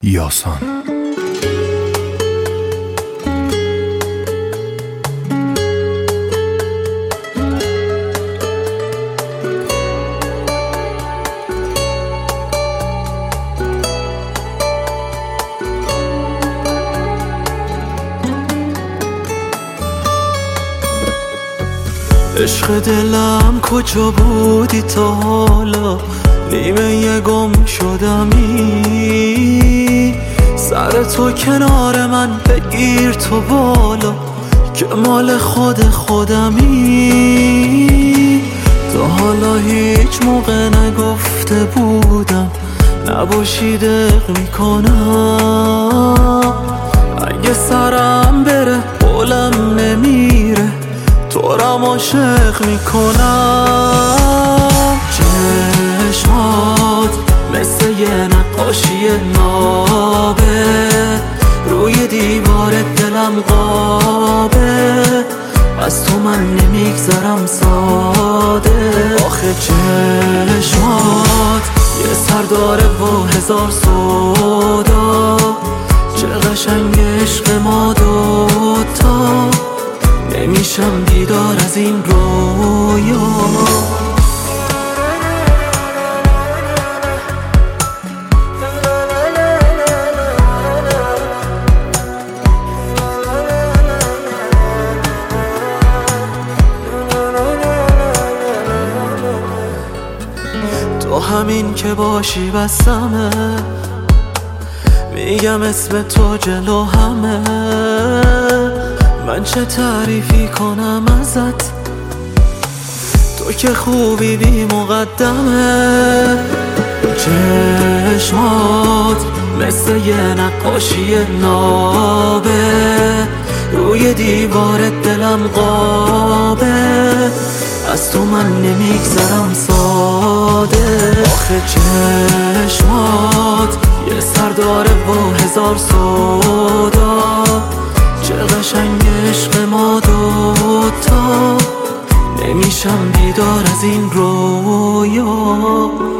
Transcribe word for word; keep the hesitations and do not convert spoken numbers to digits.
یاسان. عشق دلم کجا بودی تا حالا؟ نیمه یه گم شدمی، سر تو کنار من بگیر تو بالا که مال خود خودمی. تا حالا هیچ موقع نگفته بودم نباشی دق میکنم، اگه سرم بره قولم نمیره تو رم عاشق میکنم. چشمات مثل یه نقاشی نابه، روی دیوار دلم قابه، از تو من نمیگذرم ساده. آخه چشمات یه سر داره و هزار سودا، چه قشنگ عشق ما دوتا، نمیشم بیدار از این رویا. تو همین که باشی بسمه، میگم اسم تو جلو همه، من چه تعریفی کنم ازت، تو که خوبی بی مقدمه. چشمات مثل یه نقاشی نابه، روی دیوار دلم قابه، از تو من نمیگذرم ساده. آخه چشمات یه سر داره و هزار سودا، چه قشنگ عشق ما دوتا، نمیشم بیدار از این رویا.